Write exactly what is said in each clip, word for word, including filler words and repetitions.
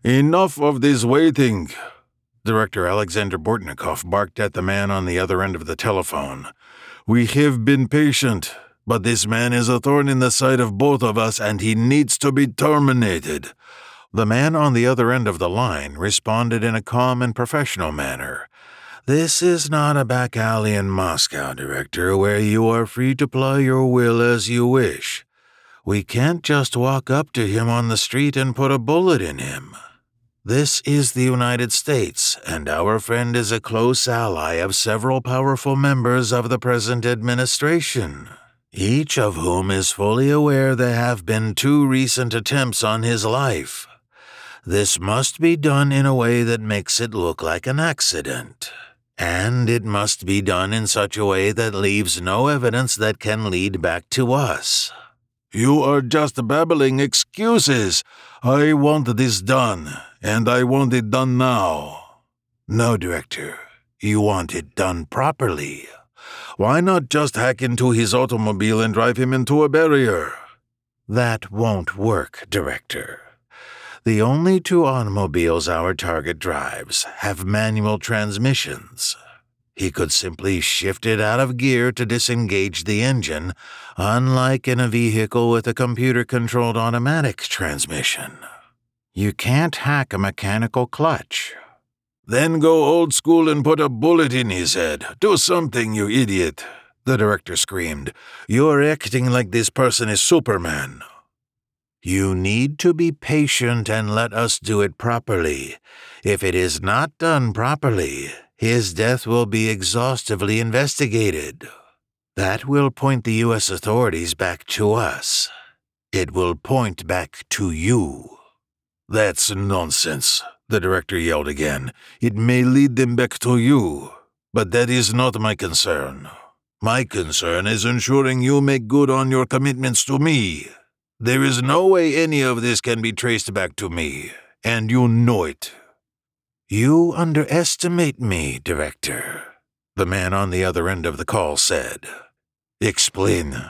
Enough of this waiting. Director Alexander Bortnikov barked at the man on the other end of the telephone. We have been patient, but this man is a thorn in the side of both of us and he needs to be terminated. The man on the other end of the line responded in a calm and professional manner. This is not a back alley in Moscow, Director, where you are free to ply your will as you wish. We can't just walk up to him on the street and put a bullet in him. This is the United States, and our friend is a close ally of several powerful members of the present administration, each of whom is fully aware there have been two recent attempts on his life. This must be done in a way that makes it look like an accident. And it must be done in such a way that leaves no evidence that can lead back to us. You are just babbling excuses. I want this done, and I want it done now. No, Director. You want it done properly. Why not just hack into his automobile and drive him into a barrier? That won't work, Director. The only two automobiles our target drives have manual transmissions. He could simply shift it out of gear to disengage the engine, unlike in a vehicle with a computer-controlled automatic transmission. You can't hack a mechanical clutch. Then go old school and put a bullet in his head. Do something, you idiot, the director screamed. You're acting like this person is Superman. You need to be patient and let us do it properly. If it is not done properly, his death will be exhaustively investigated. That will point the U S authorities back to us. It will point back to you. That's nonsense, the director yelled again. It may lead them back to you, but that is not my concern. My concern is ensuring you make good on your commitments to me. There is no way any of this can be traced back to me, and you know it. You underestimate me, Director, the man on the other end of the call said. Explain.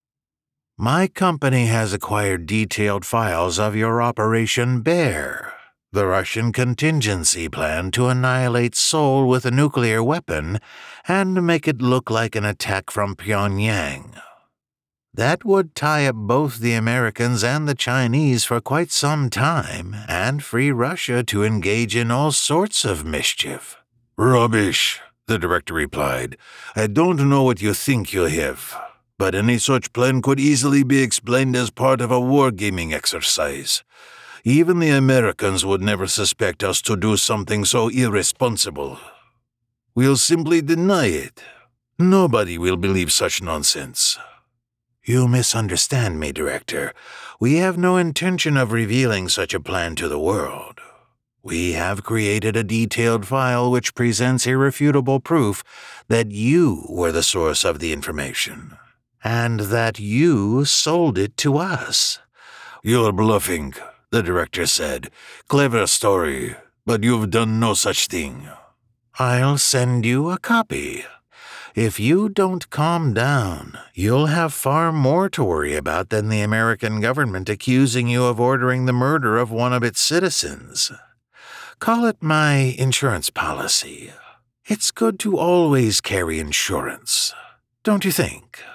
My company has acquired detailed files of your Operation Bear, the Russian contingency plan to annihilate Seoul with a nuclear weapon and make it look like an attack from Pyongyang. That would tie up both the Americans and the Chinese for quite some time and free Russia to engage in all sorts of mischief. Rubbish, the director replied. I don't know what you think you have, but any such plan could easily be explained as part of a wargaming exercise. Even the Americans would never suspect us to do something so irresponsible. We'll simply deny it. Nobody will believe such nonsense. You misunderstand me, Director. We have no intention of revealing such a plan to the world. We have created a detailed file which presents irrefutable proof that you were the source of the information, and that you sold it to us. You're bluffing, the director said. Clever story, but you've done no such thing. I'll send you a copy. If you don't calm down, you'll have far more to worry about than the American government accusing you of ordering the murder of one of its citizens. Call it my insurance policy. It's good to always carry insurance, don't you think?